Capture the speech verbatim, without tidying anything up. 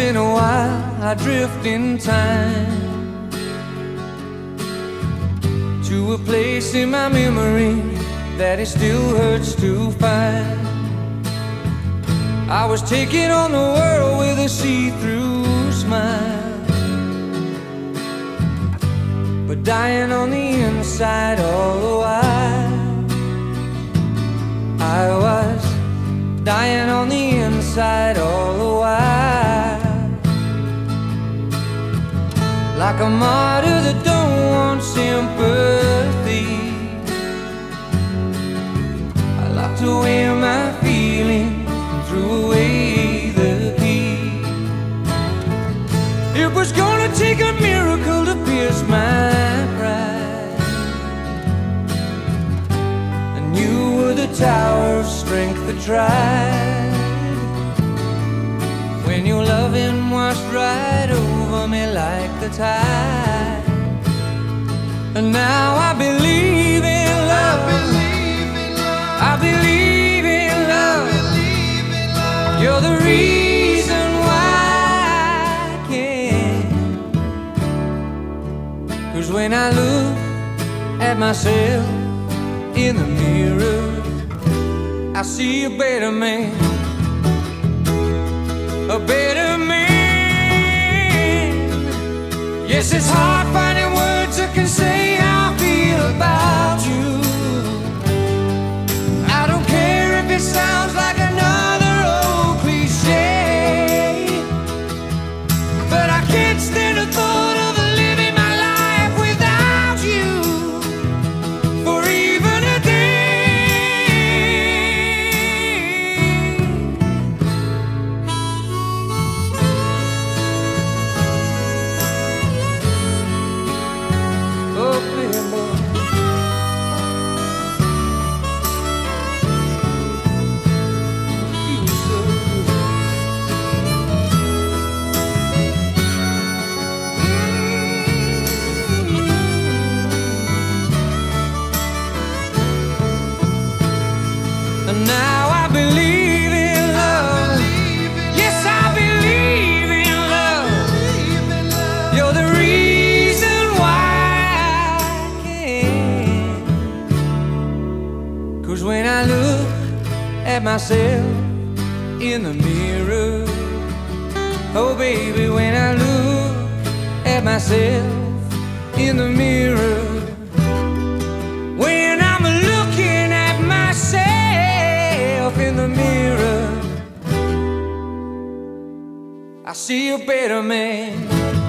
in a while I drift in time to a place in my memory that it still hurts to find. I was taking on the world with a see-through smile, but dying on the inside all the while. I was dying on the inside all the while, like a martyr that don't want sympathy. I locked away my feelings and threw away the key. It was gonna take a miracle to pierce my pride, and you were the tower of strength that tried. When your loving washed right over me like the tide. And now I believe in love, I believe in love, I believe in love. You're the reason why I can. 'Cause when I look at myself in the mirror, I see a better man, a better man. Yes, it's hard finding words that can say how I feel about you. I don't care if it sounds like another old cliche, but I can't stand the thought of living my life without you for even a now I believe in love. Yes, I believe in love. You're the reason why I can. 'Cause when I look at myself in the mirror, oh baby, when I look at myself in the mirror, when I'm looking at myself in the mirror, I see a better man.